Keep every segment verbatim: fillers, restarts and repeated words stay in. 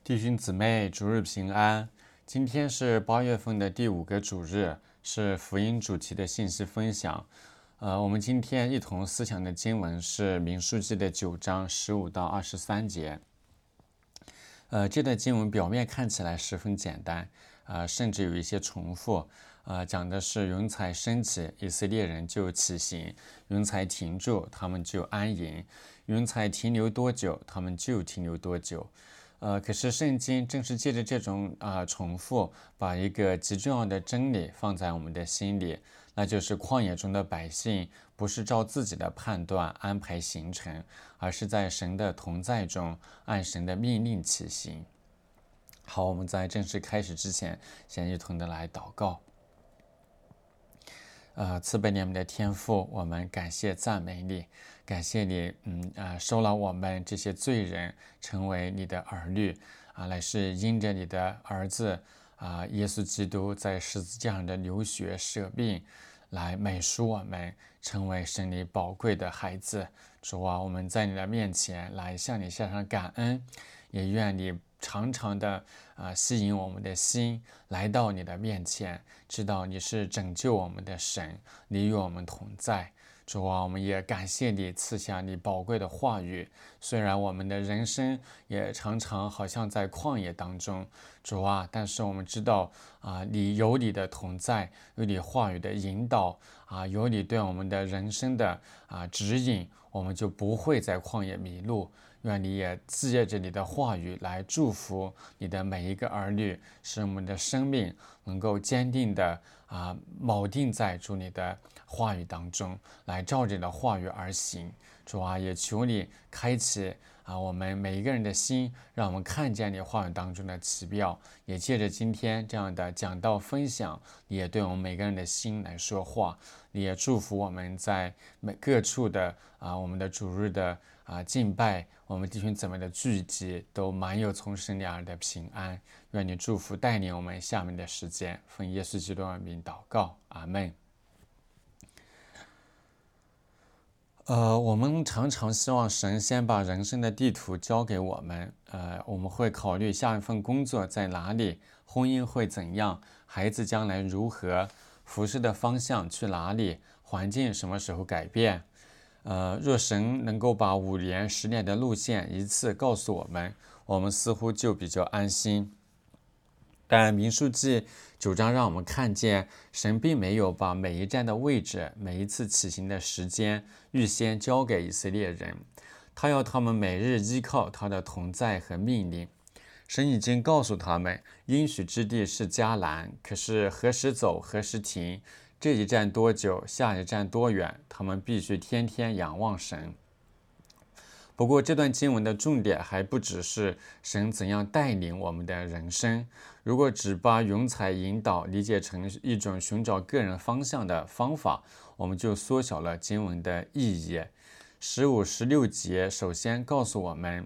弟兄姊妹，主日平安。今天是八月份的第五个主日，是福音主题的信息分享。呃，我们今天一同思想的经文是民数记的九章十五到二十三节。呃，这段经文表面看起来十分简单，呃，甚至有一些重复。呃，讲的是云彩升起，以色列人就起行；云彩停住，他们就安营；云彩停留多久，他们就停留多久。呃，可是圣经正是借着这种啊、呃、重复，把一个极重要的真理放在我们的心里，那就是旷野中的百姓不是照自己的判断安排行程，而是在神的同在中按神的命令起行。好，我们在正式开始之前，先一同的来祷告。呃，慈悲怜悯的天父，我们感谢赞美你，感谢你，嗯啊、呃，收了我们这些罪人成为你的儿女啊，乃是因着你的儿子啊，耶稣基督在十字架上的流血舍命，来美赎我们，成为神你宝贵的孩子。主啊，我们在你的面前来向你献上感恩，也愿你常常的啊吸引我们的心来到你的面前，知道你是拯救我们的神，你与我们同在。主啊，我们也感谢你赐下你宝贵的话语。虽然我们的人生也常常好像在旷野当中，主啊，但是我们知道啊，你有你的同在，有你话语的引导啊，有你对我们的人生的啊指引，我们就不会在旷野迷路。愿你也借着你的话语来祝福你的每一个儿女，使我们的生命能够坚定的啊锚定在主你的话语当中，来照着你的话语而行。主啊，也求你开启啊我们每一个人的心，让我们看见你话语当中的奇妙。也借着今天这样的讲道分享，你也对我们每个人的心来说话。你也祝福我们在每各处的啊我们的主日的啊敬拜，我们弟兄姊妹的聚集，都满有从神里而的平安。愿你祝福带领我们下面的时间，奉耶稣基督的名祷告，阿们。呃，我们常常希望神先把人生的地图交给我们，呃，我们会考虑下一份工作在哪里，婚姻会怎样，孩子将来如何，服饰的方向去哪里，环境什么时候改变。呃，若神能够把五年、十年的路线一次告诉我们，我们似乎就比较安心。但民数记九章让我们看见，神并没有把每一站的位置、每一次起行的时间预先交给以色列人，他要他们每日依靠他的同在和命令。神已经告诉他们，应许之地是迦南，可是何时走，何时停，这一站多久，下一站多远，他们必须天天仰望神。不过这段经文的重点还不只是神怎样带领我们的人生，如果只把云彩引导理解成一种寻找个人方向的方法，我们就缩小了经文的意义。十五、十六节首先告诉我们，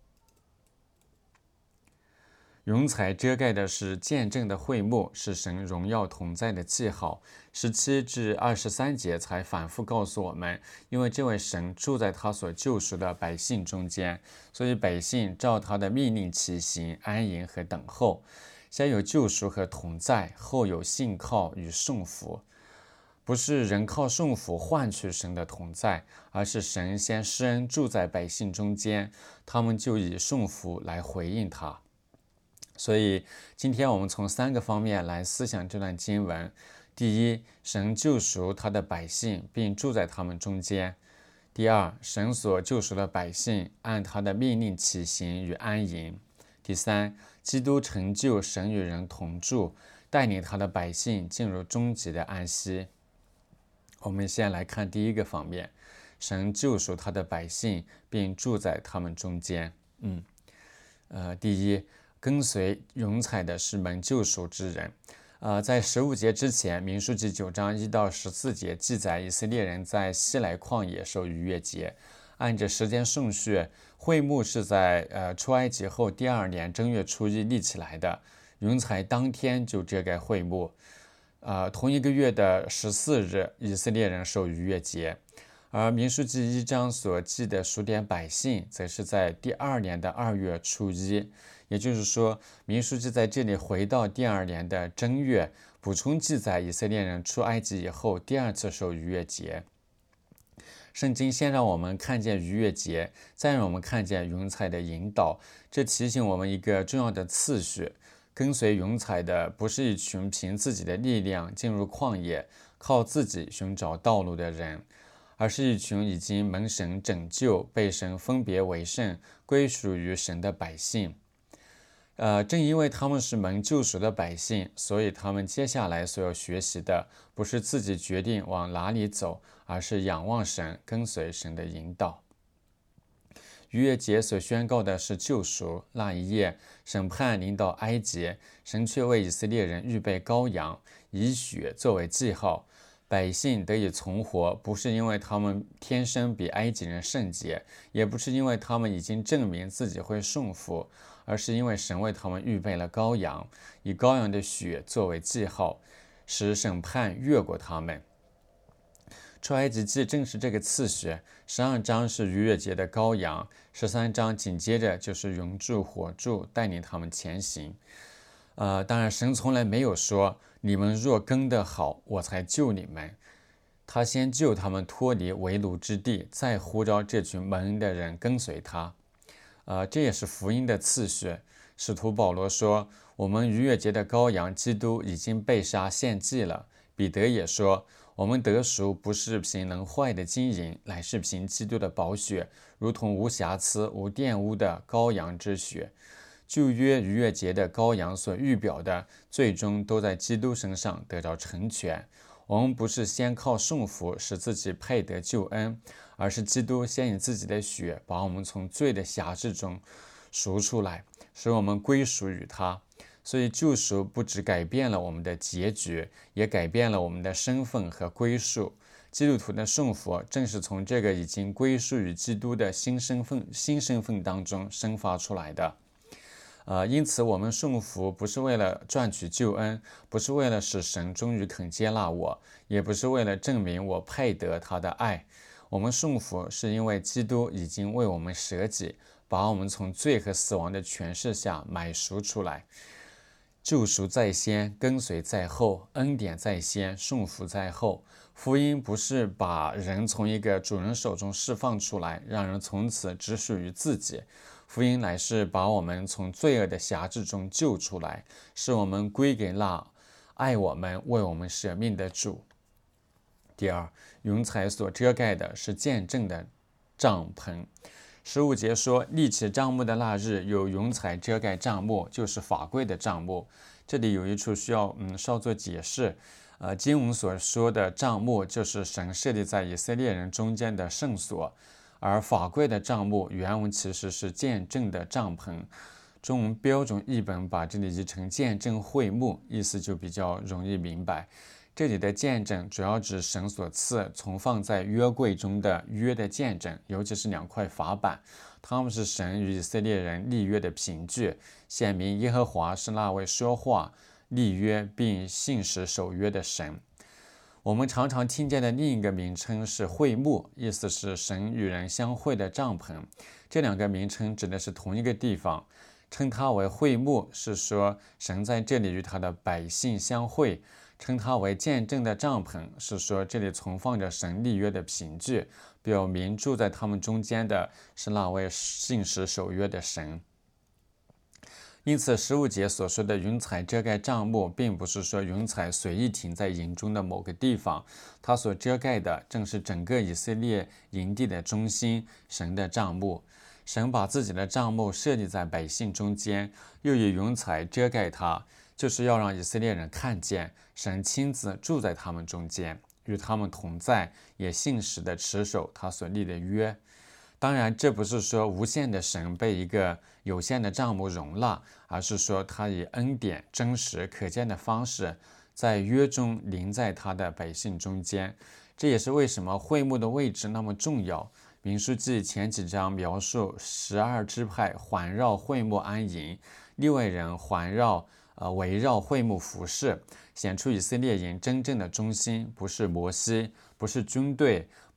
云彩遮盖的是见证的会幕，是神荣耀同在的记号。十七至二十三节才反复告诉我们，因为这位神住在他所救赎的百姓中间，所以百姓照他的命令起行、安营和等候。先有救赎和同在，后有信靠与顺服。不是人靠顺服换取神的同在，而是神先施恩住在百姓中间，他们就以顺服来回应他。所以今天我们从三个方面来思想这段经文。第一，神救赎他的百姓并住在他们中间。第二，神所救赎的百姓按他的命令起行与安营。第三，基督成就神与人同住，带领他的百姓进入终极的安息。我们先来看第一个方面，神救赎他的百姓并住在他们中间。嗯，呃，第一，跟随云彩的是蒙救赎之人。呃，在十五节之前，民数记九章一到十四节记载以色列人在西莱旷野守逾越节。按着时间顺序，会幕是在呃出埃及后第二年正月初一立起来的，云彩当天就遮盖会幕。呃，同一个月的十四日，以色列人守逾越节。 而民数记一章所记的数点百姓，则是在第二年的二月初一。也就是说，民数记在这里回到第二年的正月，补充记载以色列人出埃及以后第二次守逾越节。圣经先让我们看见逾越节，再让我们看见云彩的引导，这提醒我们一个重要的次序：跟随云彩的不是一群凭自己的力量进入旷野，靠自己寻找道路的人，而是一群已经蒙神拯救、被神分别为圣、归属于神的百姓。呃，正因为他们是蒙救赎的百姓，所以他们接下来所要学习的，不是自己决定往哪里走，而是仰望神，跟随神的引导。逾越节所宣告的是救赎。那一夜，审判临到埃及，神却为以色列人预备羔羊，以血作为记号。百姓得以存活，不是因为他们天生比埃及人圣洁，也不是因为他们已经证明自己会顺服，而是因为神为他们预备了羔羊，以羔羊的血作为记号，使审判越过他们。出埃及记正是这个次序，十二章是逾越节的羔羊，十三章紧接着就是云柱火柱带领他们前行。呃，当然神从来没有说你们若跟得好，我才救你们。他先救他们脱离为奴之地，再呼召这群蒙恩的人跟随他。呃，这也是福音的次序。使徒保罗说，我们逾越节的羔羊基督已经被杀献祭了。彼得也说，我们得赎不是凭能坏的金银，乃是凭基督的宝血，如同无瑕疵无玷污的羔羊之血。旧约逾越节的羔羊所预表的，最终都在基督身上得着成全。我们不是先靠顺服使自己配得救恩，而是基督先以自己的血把我们从罪的辖制中赎出来，使我们归属于他。所以救赎不只改变了我们的结局，也改变了我们的身份和归属。基督徒的顺服正是从这个已经归属于基督的新身份新身份当中生发出来的。呃，因此我们顺服不是为了赚取救恩，不是为了使神终于肯接纳我，也不是为了证明我配得他的爱。我们顺服是因为基督已经为我们舍己，把我们从罪和死亡的权势下买赎出来。救赎在先，跟随在后；恩典在先，顺服在后。福音不是把人从一个主人手中释放出来，让人从此只属于自己。福音乃是把我们从罪恶的辖制中救出来，使我们归给那爱我们、为我们舍命的主。第二，云彩所遮盖的是见证的帐篷。十五节说，立起帐幕的那日，有云彩遮盖帐幕，就是法柜的帐幕。这里有一处需要嗯稍作解释。呃，经文所说的帐幕，就是神设立在以色列人中间的圣所。而法柜的帐幕原文其实是见证的帐篷，中文标准译本把这里译成见证会幕，意思就比较容易明白。这里的见证主要指神所赐存放在约柜中的约的见证，尤其是两块法板，他们是神与以色列人立约的凭据，显明耶和华是那位说话、立约并信实守约的神。我们常常听见的另一个名称是会幕，意思是神与人相会的帐篷。这两个名称指的是同一个地方，称它为会幕是说神在这里与他的百姓相会，称它为见证的帐篷是说这里存放着神立约的凭据，表明住在他们中间的是那位信实守约的神。因此十五节所说的云彩遮盖帐幕，并不是说云彩随意停在营中的某个地方，它所遮盖的正是整个以色列营地的中心，神的帐幕。神把自己的帐幕设立在百姓中间，又以云彩遮盖它，就是要让以色列人看见神亲自住在他们中间，与他们同在，也信实地持守他所立的约。当然，这不是说无限的神被一个有限的帐幕容纳，而是说他以恩典、真实、可见的方式，在约中临在他的百姓中间。这也是为什么会幕的位置那么重要。民数记前几章描述十二支派环绕会幕安营，利未人环绕呃围绕会幕服侍，显出以色列营真正的中心不是摩西，不是军队，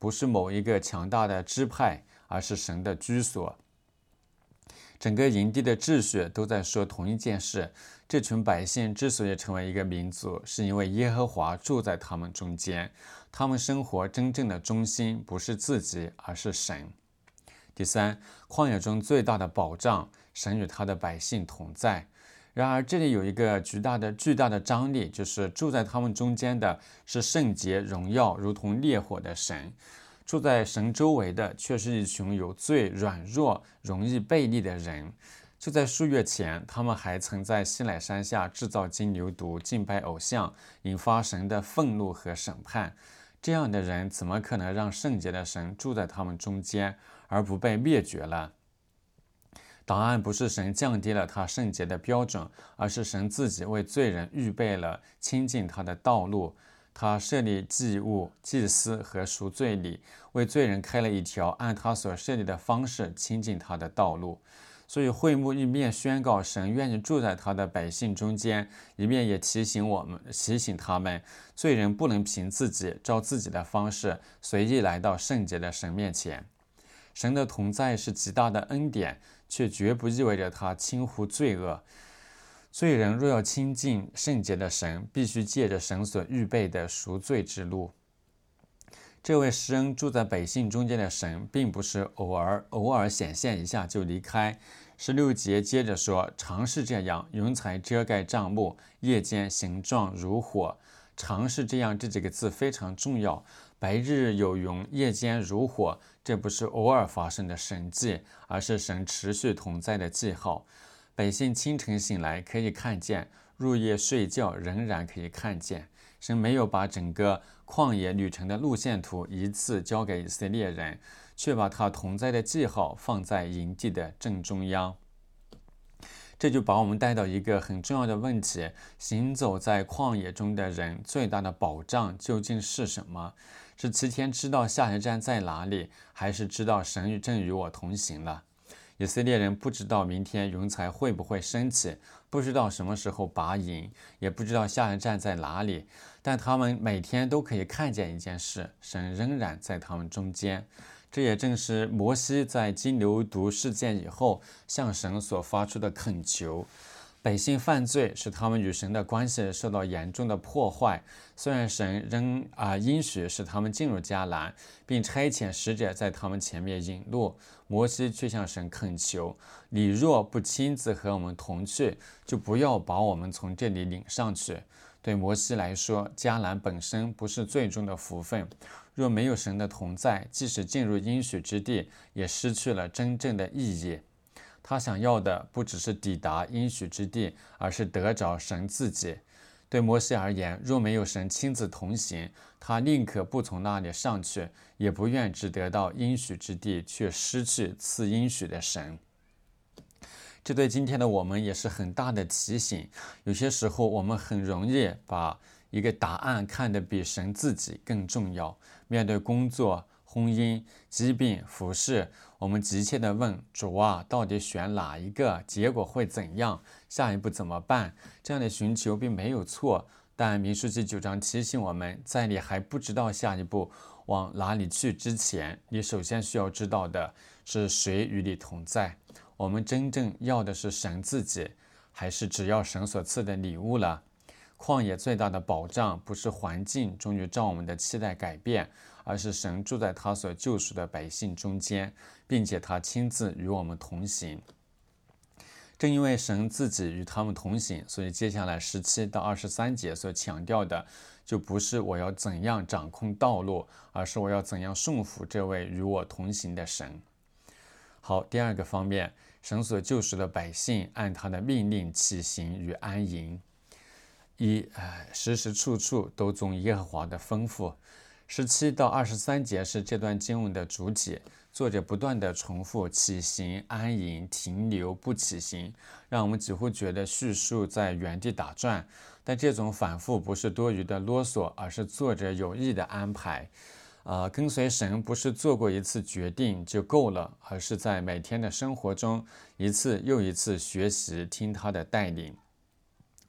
不是某一个强大的支派，而是神的居所。整个营地的秩序都在说同一件事，这群百姓之所以成为一个民族，是因为耶和华住在他们中间，他们生活真正的中心不是自己，而是神。第三，旷野中最大的保障，神与他的百姓同在。然而这里有一个巨大的巨大的张力，就是住在他们中间的是圣洁荣耀如同烈火的神，住在神周围的却是一群有罪、软弱、容易悖逆的人。就在数月前，他们还曾在西乃山下制造金牛犊，敬拜偶像，引发神的愤怒和审判。这样的人怎么可能让圣洁的神住在他们中间，而不被灭绝了？答案不是神降低了他圣洁的标准，而是神自己为罪人预备了亲近他的道路。他设立祭物、祭司和赎罪礼，为罪人开了一条按他所设立的方式亲近他的道路。所以会幕一面宣告神愿意住在他的百姓中间，一面也提醒我们提醒他们，罪人不能凭自己照自己的方式随意来到圣洁的神面前。神的同在是极大的恩典，却绝不意味着他轻忽罪恶。罪人若要亲近圣洁的神，必须借着神所预备的赎罪之路。这位施恩住在百姓中间的神，并不是偶尔偶尔显现一下就离开。十六节接着说，常是这样，云彩遮盖帐幕，夜间形状如火。常是这样这几个字非常重要，白日有云，夜间如火，这不是偶尔发生的神迹，而是神持续同在的记号。百姓清晨醒来可以看见，入夜睡觉仍然可以看见。神没有把整个旷野旅程的路线图一次交给以色列人，却把他同在的记号放在营地的正中央。这就把我们带到一个很重要的问题：行走在旷野中的人最大的保障究竟是什么？是提前知道下一站在哪里，还是知道神正与我同行了？以色列人不知道明天云彩会不会升起，不知道什么时候拔营，也不知道下一站在哪里，但他们每天都可以看见一件事：神仍然在他们中间。这也正是摩西在金牛犊事件以后向神所发出的恳求。百姓犯罪，使他们与神的关系受到严重的破坏。虽然神仍啊应许使他们进入迦南，并差遣使者在他们前面引路，摩西却向神恳求：你若不亲自和我们同去，就不要把我们从这里领上去。对摩西来说，迦南本身不是最终的福分。若没有神的同在，即使进入应许之地，也失去了真正的意义。他想要的不只是抵达应许之地，而是得着神自己。对摩西而言，若没有神亲自同行，他宁可不从那里上去，也不愿只得到应许之地，却失去赐应许的神。这对今天的我们也是很大的提醒。有些时候，我们很容易把一个答案看得比神自己更重要。面对工作、婚姻、疾病、服饰，我们急切地问主啊，到底选哪一个？结果会怎样？下一步怎么办？这样的寻求并没有错，但民数记九章提醒我们，在你还不知道下一步往哪里去之前，你首先需要知道的是谁与你同在。我们真正要的是神自己，还是只要神所赐的礼物了？旷野最大的保障不是环境终于照我们的期待改变，而是神住在他所救赎的百姓中间，并且他亲自与我们同行。正因为神自己与他们同行，所以接下来十七到二十三节所强调的，就不是我要怎样掌控道路，而是我要怎样顺服这位与我同行的神。好，第二个方面，神所救赎的百姓按他的命令起行与安营。一、呃、时时处处都遵耶和华的吩咐。十七到二十三节是这段经文的主体，作者不断的重复起行、安营、停留、不起行，让我们几乎觉得叙述在原地打转。但这种反复不是多余的啰嗦，而是作者有意的安排。呃，跟随神不是做过一次决定就够了，而是在每天的生活中一次又一次学习听他的带领。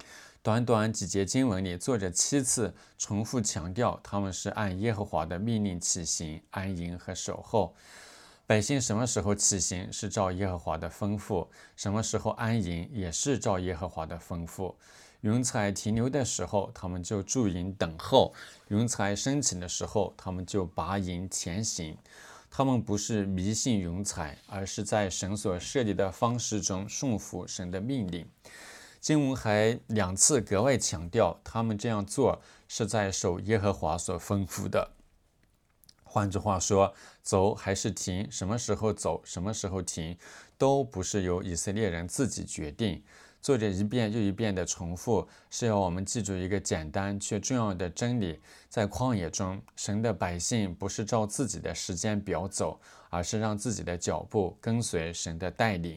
短短几节经文里，作者七次重复强调他们是按耶和华的命令起行、安营和守候。百姓什么时候起行是照耶和华的吩咐，什么时候安营也是照耶和华的吩咐。云彩停留的时候，他们就驻营等候；云彩升起的时候，他们就拔营前行。他们不是迷信云彩，而是在神所设立的方式中顺服神的命令。经文还两次格外强调，他们这样做是在守耶和华所吩咐的。换句话说，走还是停，什么时候走，什么时候停，都不是由以色列人自己决定。作者一遍又一遍的重复，是要我们记住一个简单却重要的真理：在旷野中，神的百姓不是照自己的时间表走，而是让自己的脚步跟随神的带领。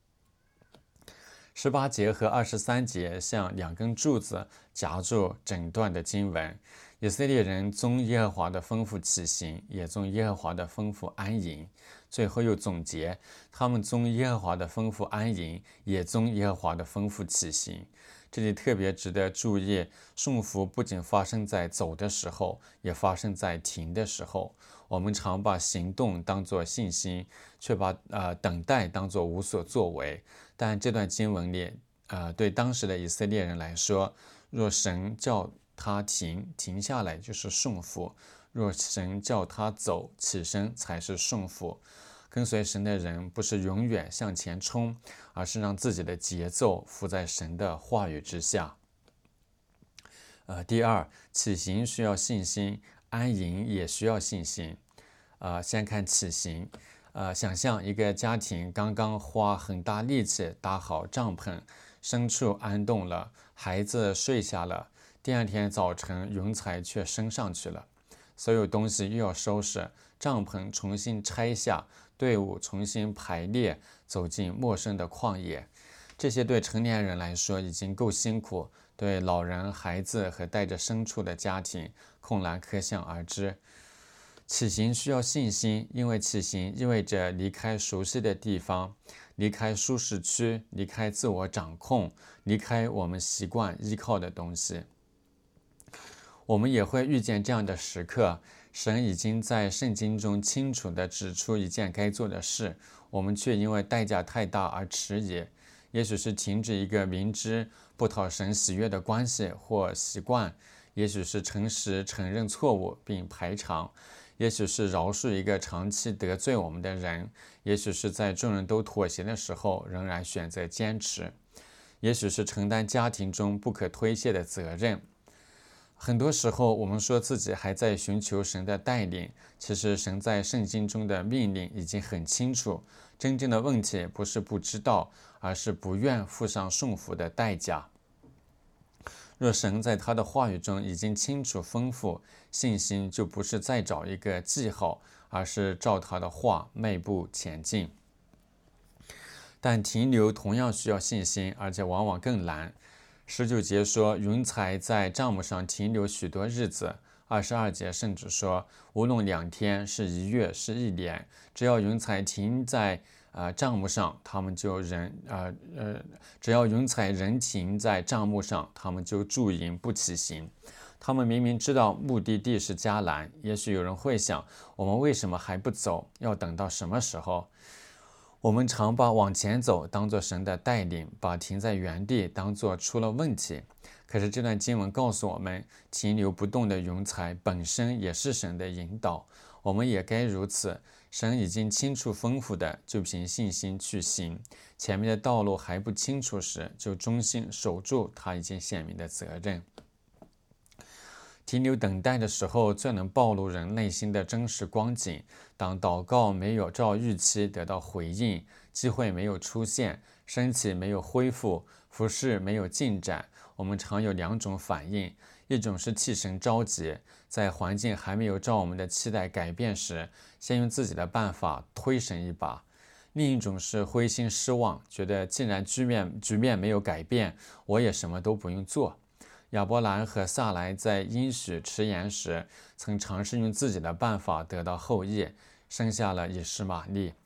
十八节和二十三节像两根柱子夹住整段的经文。以色列人遵耶和华的吩咐起行，也遵耶和华的吩咐安营。最后又总结，他们遵耶和华的吩咐安营，也遵耶和华的吩咐起行。这里特别值得注意，顺服不仅发生在走的时候，也发生在停的时候。我们常把行动当作信心，却把呃等待当作无所作为。但这段经文里，呃，对当时的以色列人来说，若神叫他停，停下来就是顺服；若神叫他走，起身才是顺服。跟随神的人不是永远向前冲，而是让自己的节奏伏在神的话语之下。呃，第二，起行需要信心，安营也需要信心。呃，先看起行。呃，想象一个家庭刚刚花很大力气搭好帐篷，牲畜安顿了，孩子睡下了。第二天早晨，云彩却升上去了，所有东西又要收拾，帐篷重新拆下，队伍重新排列，走进陌生的旷野。这些对成年人来说已经够辛苦，对老人、孩子和带着牲畜的家庭，困难可想而知。起行需要信心，因为起行意味着离开熟悉的地方，离开舒适区，离开自我掌控，离开我们习惯依靠的东西。我们也会遇见这样的时刻，神已经在圣经中清楚地指出一件该做的事，我们却因为代价太大而迟疑。也许是停止一个明知不讨神喜悦的关系或习惯，也许是诚实承认错误并排偿，也许是饶恕一个长期得罪我们的人，也许是在众人都妥协的时候仍然选择坚持，也许是承担家庭中不可推卸的责任。很多时候我们说自己还在寻求神的带领，其实神在圣经中的命令已经很清楚，真正的问题不是不知道，而是不愿付上顺服的代价。若神在他的话语中已经清楚吩咐，信心就不是再找一个记号，而是照他的话迈步前进。但停留同样需要信心，而且往往更难。十九节说，云彩在帐幕上停留许多日子。二十二节甚至说，无论两天、是一月、是一年，只要云彩停在呃帐幕上，他们就人呃呃，只要云彩人停在帐幕上，他们就驻营不起行。他们明明知道目的地是迦南，也许有人会想，我们为什么还不走？要等到什么时候？我们常把往前走当作神的带领，把停在原地当作出了问题。可是这段经文告诉我们，停留不动的云彩本身也是神的引导，我们也该如此。神已经清楚吩咐的，就凭信心去行；前面的道路还不清楚时，就忠心守住他已经显明的责任。停留等待的时候，最能暴露人内心的真实光景。当祷告没有照预期得到回应，机会没有出现，身体没有恢复，服事没有进展，我们常有两种反应：一种是替神着急，在环境还没有照我们的期待改变时，先用自己的办法推神一把；另一种是灰心失望，觉得既然局面局面没有改变，我也什么都不用做。亚伯兰和撒来在应许迟延时，曾尝试用自己的办法得到后裔，生下了以实玛利。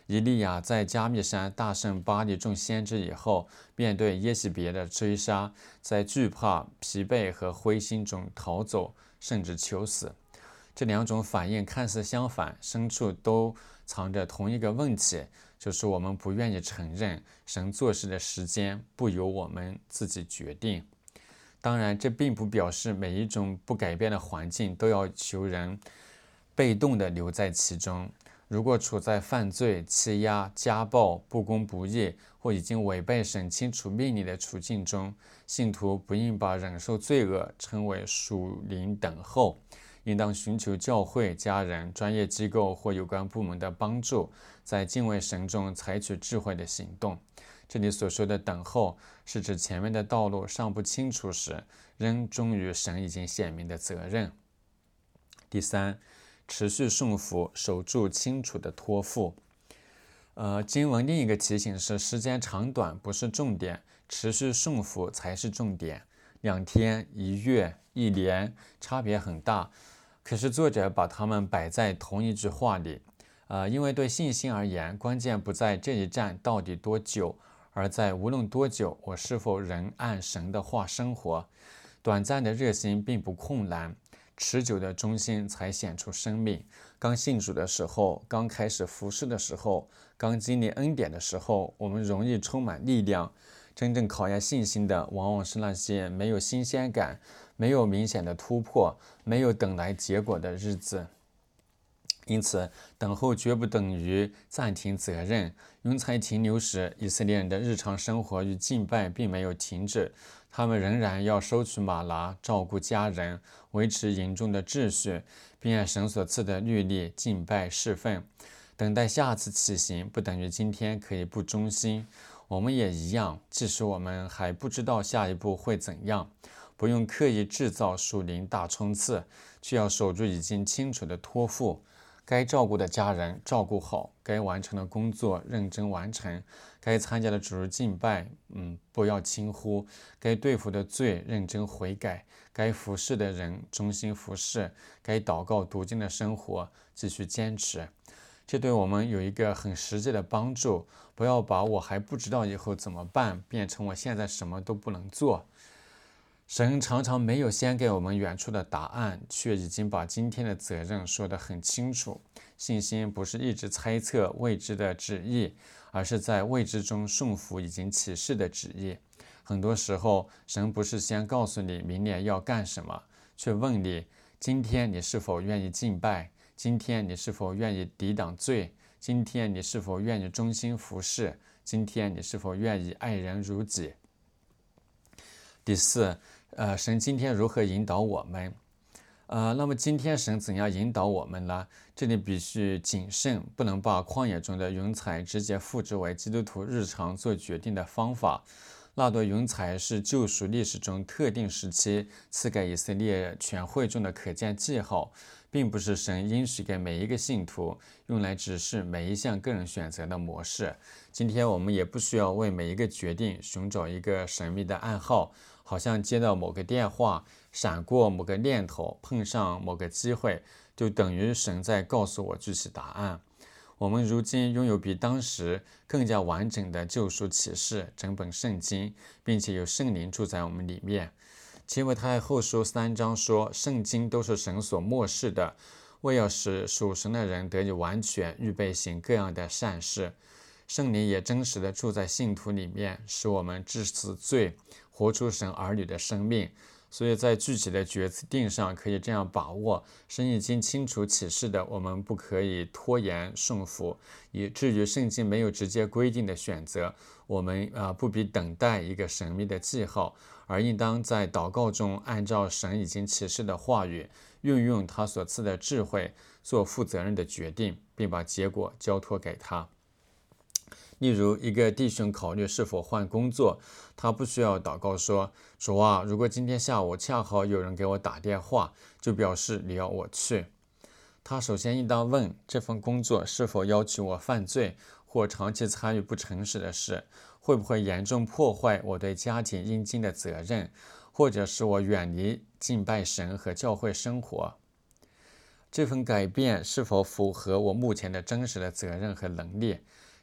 以利亚在加密山大胜巴力众先知以后，面对耶洗别的追杀，在惧怕、疲惫和灰心中逃走，甚至求死。这两种反应看似相反，深处都藏着同一个问题，就是我们不愿意承认神做事的时间不由我们自己决定。当然，这并不表示每一种不改变的环境都要求人被动地留在其中。如果处在犯罪、欺压、家暴、不公不义或已经违背神清楚命令的处境中，信徒不应把忍受罪恶称为属灵等候，应当寻求教会、家人、专业机构或有关部门的帮助，在敬畏神中采取智慧的行动。这里所说的等候，是指前面的道路尚不清楚时，仍忠于神已经显明的责任。第三，持续顺服，守住清楚的托付。呃，经文另一个提醒是，时间长短不是重点，持续顺服才是重点。两天、一月、一年，差别很大，可是作者把它们摆在同一句话里。呃，因为对信心而言，关键不在这一站到底多久，而在无论多久，我是否仍按神的话生活。短暂的热心并不困难，持久的忠心才显出生命。刚信主的时候，刚开始服侍的时候，刚经历恩典的时候，我们容易充满力量。真正考验信心的，往往是那些没有新鲜感、没有明显的突破、没有等来结果的日子。因此，等候绝不等于暂停责任。云彩停留时，以色列人的日常生活与敬拜并没有停止，他们仍然要收取玛拿，照顾家人，维持营中的秩序，并按神所赐的律例敬拜侍奉。等待下次起行，不等于今天可以不忠心。我们也一样，即使我们还不知道下一步会怎样，不用刻意制造属灵大冲刺，却要守住已经清楚的托付。该照顾的家人照顾好，该完成的工作认真完成，该参加的主日敬拜，嗯，不要轻忽，该对付的罪认真悔改，该服侍的人忠心服侍，该祷告读经的生活继续坚持。这对我们有一个很实际的帮助，不要把我还不知道以后怎么办变成我现在什么都不能做。神常常没有先给我们远处的答案，却已经把今天的责任说得很清楚。信心不是一直猜测未知的旨意，而是在未知中顺服已经启示的旨意。很多时候，神不是先告诉你明年要干什么，却问你：今天你是否愿意敬拜？今天你是否愿意抵挡罪？今天你是否愿意忠心服侍？今天你是否愿意爱人如己？第四，呃，神今天如何引导我们？呃，那么今天神怎样引导我们呢？这里必须谨慎，不能把旷野中的云彩直接复制为基督徒日常做决定的方法。那朵云彩是救赎历史中特定时期赐给以色列全会众的可见记号，并不是神应许给每一个信徒用来指示每一项个人选择的模式。今天我们也不需要为每一个决定寻找一个神秘的暗号，好像接到某个电话，闪过某个念头，碰上某个机会，就等于神在告诉我具体答案。我们如今拥有比当时更加完整的救赎启示，整本圣经，并且有圣灵住在我们里面。提摩太后书三章说，圣经都是神所默示的，为要使属神的人得以完全，预备行各样的善事。圣灵也真实的住在信徒里面，使我们治死罪，活出神儿女的生命。所以在具体的决定上可以这样把握，神已经清楚启示的，我们不可以拖延顺服。以至于圣经没有直接规定的选择，我们啊、呃、不必等待一个神秘的记号，而应当在祷告中按照神已经启示的话语，运用他所赐的智慧，做负责任的决定，并把结果交托给他。例如，一个弟兄考虑是否换工作，他不需要祷告说：主啊，如果今天下午恰好有人给我打电话，就表示你要我去。他首先应当问，这份工作是否要求我犯罪，或长期参与不诚实的事，会不会严重破坏我对家庭应尽的责任，或者使我远离敬拜神和教会生活。这份改变是否符合我目前的真实的责任和能力？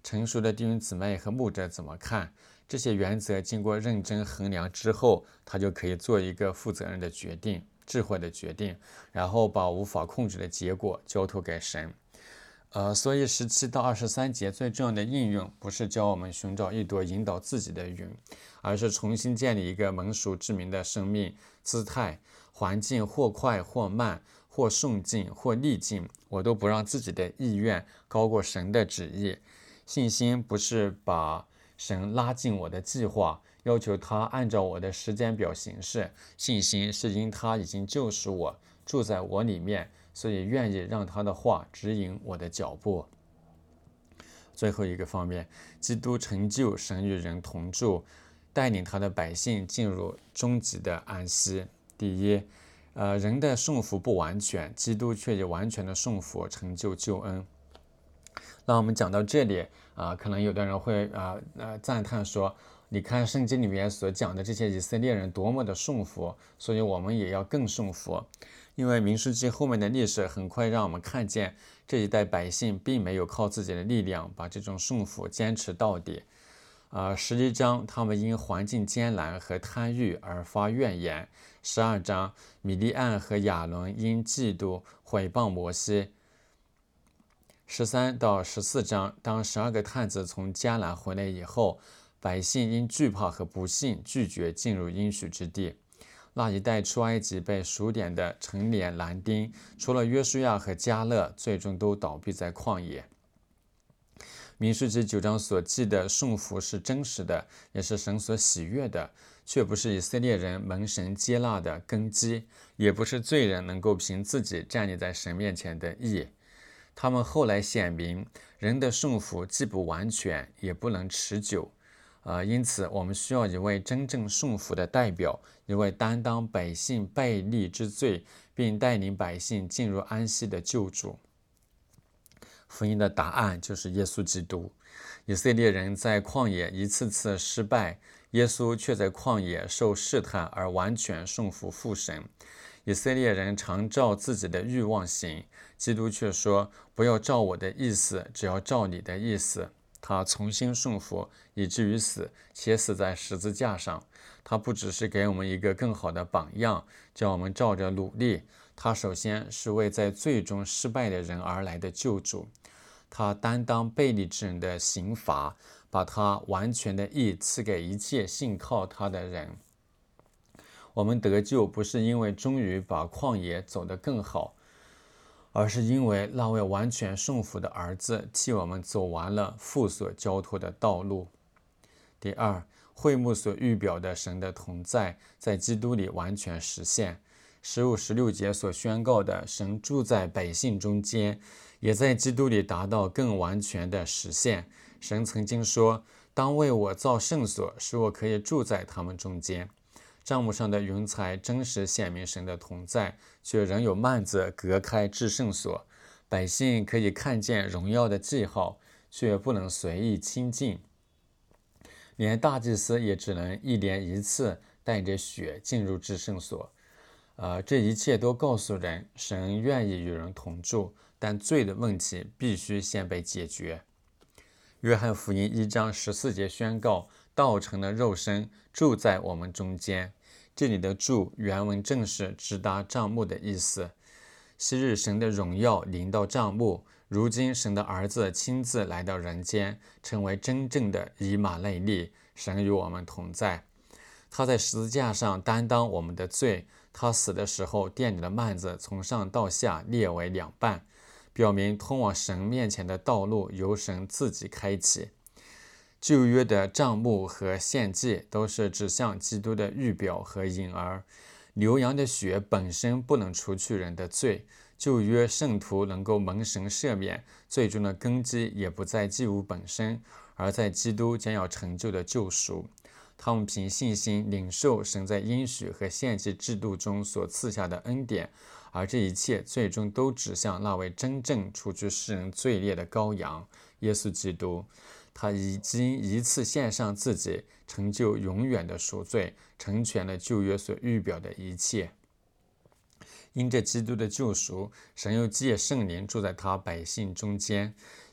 成熟的弟兄姊妹和牧者怎么看？这些原则经过认真衡量之后，他就可以做一个负责任的决定、智慧的决定，然后把无法控制的结果交托给神。呃，所以十七到二十三节最重要的应用，不是教我们寻找一朵引导自己的云，而是重新建立一个蒙属之名的生命姿态。环境或快或慢，或顺境或逆境，我都不让自己的意愿高过神的旨意。信心不是把神拉进我的计划，要求他按照我的时间表行事。信心是因他已经救赎我，住在我里面，所以愿意让他的话指引我的脚步。最后一个方面，基督成就神与人同住，带领他的百姓进入终极的安息。第一，呃，人的顺服不完全，基督却以完全的顺服成就救恩。那我们讲到这里啊、呃，可能有的人会啊 呃, 呃赞叹说，你看圣经里面所讲的这些以色列人多么的顺服，所以我们也要更顺服。因为民数记后面的历史很快让我们看见，这一代百姓并没有靠自己的力量把这种顺服坚持到底。呃，十一章他们因环境艰难和贪欲而发怨言。十二章米利暗和亚伦因嫉妒毁谤摩西。十三到十四章，当十二个探子从迦南回来以后，百姓因惧怕和不信拒绝进入应许之地。那一带出埃及被数点的成年男丁，除了约书亚和迦勒，最终都倒闭在旷野。民数记九章所记的顺服是真实的，也是神所喜悦的，却不是以色列人蒙神接纳的根基，也不是罪人能够凭自己站立在神面前的义。他们后来显明，人的顺服既不完全，也不能持久。呃，因此，我们需要一位真正顺服的代表，一位担当百姓悖逆之罪，并带领百姓进入安息的救主。福音的答案就是耶稣基督。以色列人在旷野一次次失败，耶稣却在旷野受试探而完全顺服父神。以色列人常照自己的欲望行，基督却说，不要照我的意思，只要照你的意思。他重新顺服，以至于死，且死在十字架上。他不只是给我们一个更好的榜样，叫我们照着努力，他首先是为在最终失败的人而来的救主。他担当悖逆之人的刑罚，把他完全的义赐给一切信靠他的人。我们得救不是因为终于把旷野走得更好，而是因为那位完全顺服的儿子替我们走完了父所交托的道路。第二，会幕所预表的神的同在，在基督里完全实现。十五、十六节所宣告的神住在百姓中间，也在基督里达到更完全的实现。神曾经说，当为我造圣所，使我可以住在他们中间。帐幕上的云彩真实显明神的同在，却仍有幔子隔开至圣所。百姓可以看见荣耀的记号，却不能随意亲近。连大祭司也只能一年一次带着血进入至圣所。呃，这一切都告诉人，神愿意与人同住，但罪的问题必须先被解决。约翰福音一章十四节宣告，道成了肉身，住在我们中间。这里的住原文正是直达帐幕的意思。昔日神的荣耀临到帐幕，如今神的儿子亲自来到人间，成为真正的以马内利，神与我们同在。他在十字架上担当我们的罪，他死的时候殿里的幔子从上到下裂为两半，表明通往神面前的道路由神自己开启。旧约的帐幕和献祭都是指向基督的预表和影儿。牛羊的血本身不能除去人的罪，旧约圣徒能够蒙神赦免，最终的根基也不在祭物本身，而在基督将要成就的救赎。他们凭信心领受神在应许和献祭制度中所赐下的恩典，而这一切最终都指向那位真正除去世人罪孽的羔羊耶稣基督。他已经一次献上自己，成就永远的赎罪，成全了旧约所预表的一切。因着基督的救赎，神又借圣灵住在他百姓中间。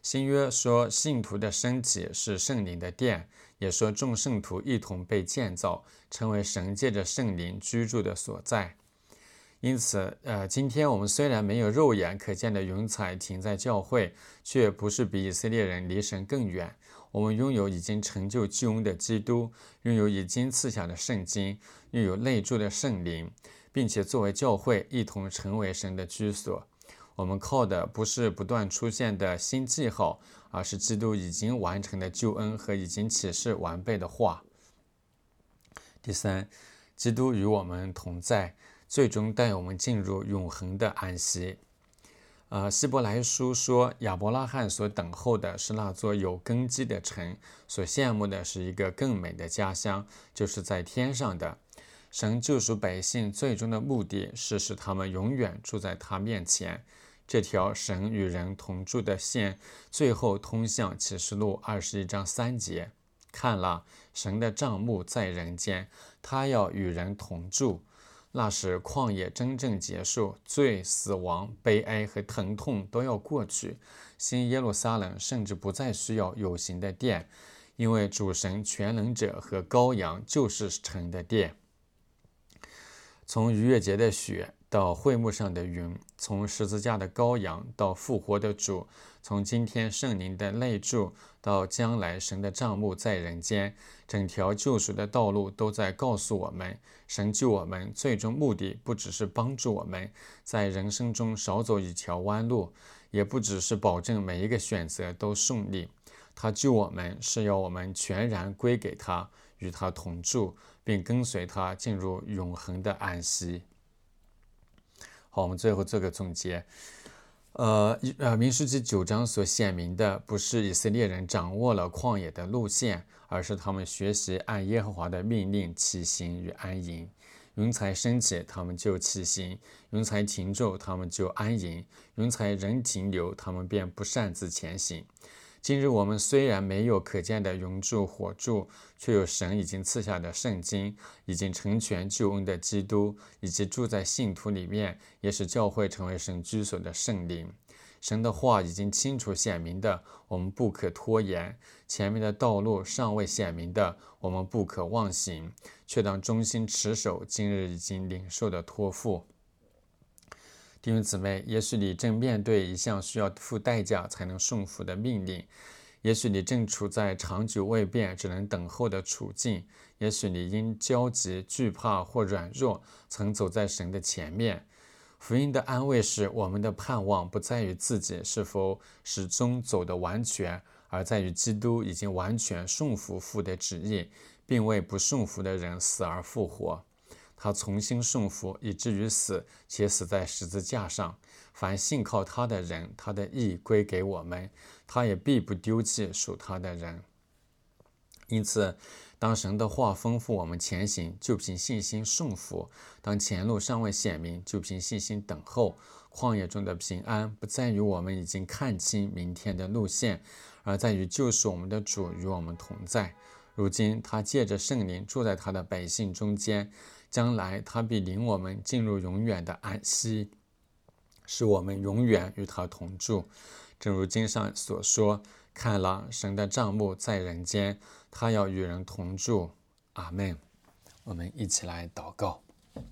新约说信徒的身体是圣灵的殿，也说众圣徒一同被建造，成为神借着圣灵居住的所在。因此，呃，今天我们虽然没有肉眼可见的云彩停在教会，却不是比以色列人离神更远。我们拥有已经成就救恩的基督，拥有已经赐下的圣经，拥有内住的圣灵，并且作为教会一同成为神的居所。我们靠的不是不断出现的新记号，而是基督已经完成的救恩和已经启示完备的话。第三，基督与我们同在，最终带我们进入永恒的安息。呃，希伯来书说，亚伯拉罕所等候的是那座有根基的城，所羡慕的是一个更美的家乡，就是在天上的。神救赎百姓最终的目的是使他们永远住在他面前。这条神与人同住的线，最后通向启示录二十一章三节。看了，神的帐幕在人间，他要与人同住。那时旷野真正结束，罪、死亡、悲哀和疼痛都要过去。新耶路撒冷甚至不再需要有形的殿，因为主神全能者和羔羊就是城的殿。从逾越节的雪到会幕上的云，从十字架的羔羊到复活的主，从今天圣灵的内住到将来神的帐幕在人间，整条救赎的道路都在告诉我们，神救我们最终目的不只是帮助我们在人生中少走一条弯路，也不只是保证每一个选择都顺利。他救我们是要我们全然归给他，与他同住，并跟随他进入永恒的安息。好，我们最后做个总结。呃呃，民数记九章所显明的，不是以色列人掌握了旷野的路线，而是他们学习按耶和华的命令起行与安营。云彩升起，他们就起行；云彩停住，他们就安营；云彩仍停留，他们便不擅自前行。今日我们虽然没有可见的云柱火柱，却有神已经赐下的圣经，已经成全救恩的基督，以及住在信徒里面，也使教会成为神居所的圣灵。神的话已经清楚显明的，我们不可拖延；前面的道路尚未显明的，我们不可妄行，却当忠心持守今日已经领受的托付。弟兄姊妹，也许你正面对一项需要付代价才能顺服的命令，也许你正处在长久未变只能等候的处境，也许你因焦急、惧怕或软弱曾走在神的前面。福音的安慰是，我们的盼望不在于自己是否始终走得完全，而在于基督已经完全顺服父的旨意，并为不顺服的人死而复活。他重新顺服，以至于死，且死在十字架上。凡信靠他的人，他的义归给我们，他也必不丢弃属他的人。因此，当神的话吩咐我们前行，就凭信心顺服；当前路尚未显明，就凭信心等候。旷野中的平安，不在于我们已经看清明天的路线，而在于救赎我们的主与我们同在。如今，他借着圣灵住在他的百姓中间，将来他必领我们进入永远的安息，使我们永远与他同住。正如经上所说，看了，神的帐幕在人间，他要与人同住。阿们。我们一起来祷告。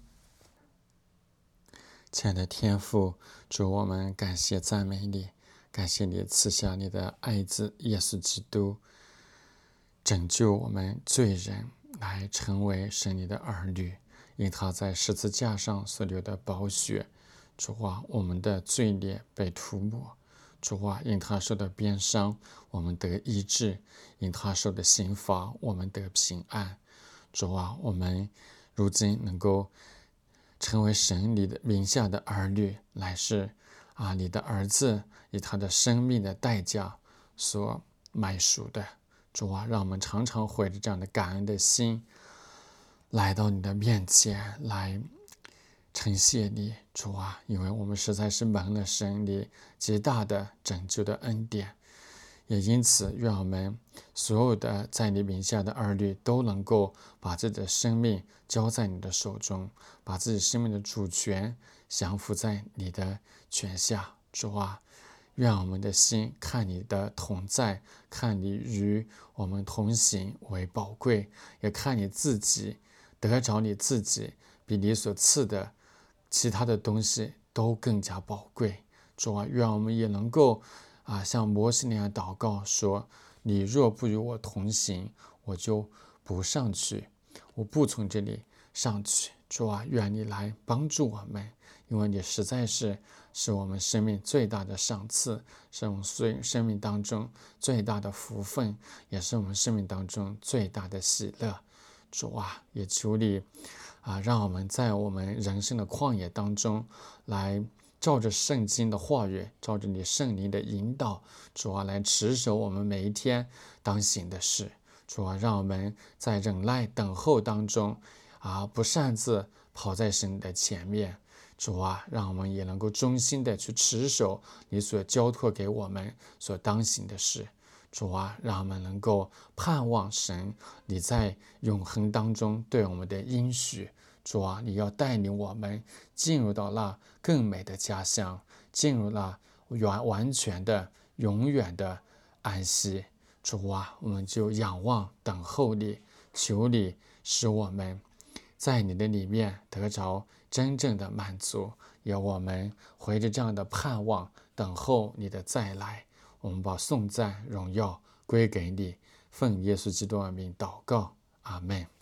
亲爱的天父，主，我们感谢赞美你，感谢你赐下你的爱子耶稣基督，拯救我们罪人，来成为神你的儿女。因他在十字架上所流的宝血，主啊，我们的罪孽被涂抹。主啊，因他受的鞭伤，我们得医治；因他受的刑罚，我们得平安。主啊，我们如今能够成为神你的名下的儿女，乃是啊，你的儿子以他的生命的代价所买赎的。主啊，让我们常常怀着这样的感恩的心，来到你的面前，来称谢你。主啊，因为我们实在是蒙了神你极大的拯救的恩典，也因此愿我们所有的在你名下的儿女都能够把自己的生命交在你的手中，把自己生命的主权降服在你的权下。主啊， 愿我们的心看你的同在，看你与我们同行为宝贵，也看你自己得着你自己比你所赐的其他的东西都更加宝贵。主啊，愿我们也能够啊，像摩西那样祷告说，你若不与我同行，我就不上去，我不从这里上去。主啊，愿你来帮助我们，因为你实在是是我们生命最大的赏赐，是我们生命当中最大的福分，也是我们生命当中最大的喜乐。主啊，也求你啊，让我们在我们人生的旷野当中来照着圣经的话语，照着你圣灵的引导，主啊，来持守我们每一天当行的事。主啊，让我们在忍耐等候当中啊，不擅自跑在神的前面。主啊，让我们也能够忠心的去持守你所交托给我们所当行的事。主啊，让我们能够盼望神你在永恒当中对我们的应许。主啊，你要带领我们进入到那更美的家乡，进入那完完全的永远的安息。主啊，我们就仰望等候你，求你使我们在你的里面得着真正的满足，也我们怀着这样的盼望等候你的再来。我们把颂赞荣耀归给你，奉耶稣基督的名祷告，阿们。